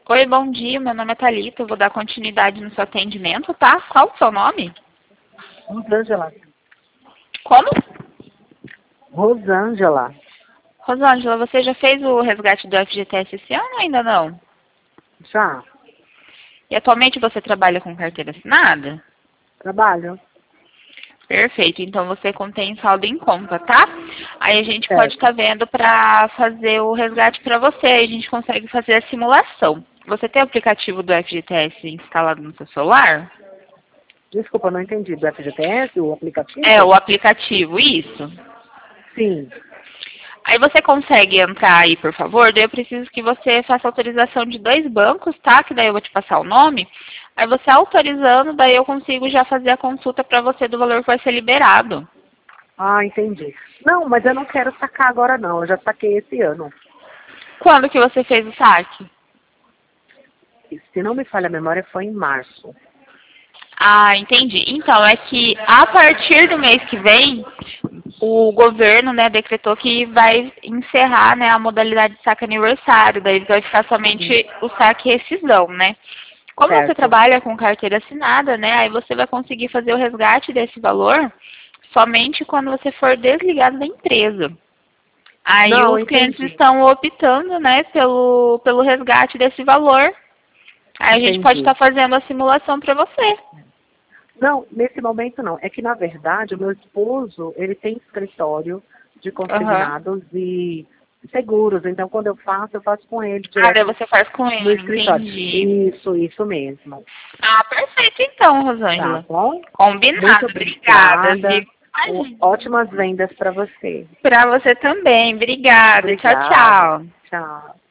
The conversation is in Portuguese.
Oi, bom dia. Meu nome é Thalita. Eu vou dar continuidade no seu atendimento, tá? Qual o seu nome? Rosângela. Como? Rosângela. Rosângela, você já fez o resgate do FGTS esse ano ou ainda não? Já. E atualmente você trabalha com carteira assinada? Trabalho. Perfeito. Então você contém saldo em conta, tá? Aí a gente pode Certo. estar vendo para fazer o resgate para você. Aí a gente consegue fazer a simulação. Você tem o aplicativo do FGTS instalado no seu celular? Desculpa, não entendi. Do FGTS, o É, aplicativo? o aplicativo, isso. Sim. Aí você consegue entrar aí, por favor? Daí eu preciso que você faça autorização de 2 bancos, tá? Que daí eu vou te passar o nome. Aí você autorizando, daí eu consigo já fazer a consulta para você do valor que vai ser liberado. Ah, entendi. Não, mas eu não quero sacar agora não. Eu já saquei esse ano. Quando que você fez o saque? E se não me falha a memória, foi em março. Ah, entendi. Então, é que a partir do mês que vem, o governo, né, decretou que vai encerrar, né, a modalidade de saque aniversário. Daí vai ficar somente o saque rescisão, né? Como você Certo. trabalha com carteira assinada, né, aí você vai conseguir fazer o resgate desse valor somente quando você for desligado da empresa. Aí Não, os clientes entendi. estão optando, né, pelo resgate desse valor. Aí a gente pode Entendi. estar fazendo a simulação para você. Não, nesse momento não. É que, na verdade, o meu esposo, ele tem escritório de Aham. consignados e seguros. Então, quando eu faço com ele Ah, daí direto você faz com no ele, escritório. entendi. Isso mesmo. Ah, perfeito então, Tá Rosângela. bom? Muito Combinado. Obrigada, viu? obrigada. Imagina. Ótimas vendas para você. Pra você também. Obrigada. Tchau, Obrigada. tchau. Tchau.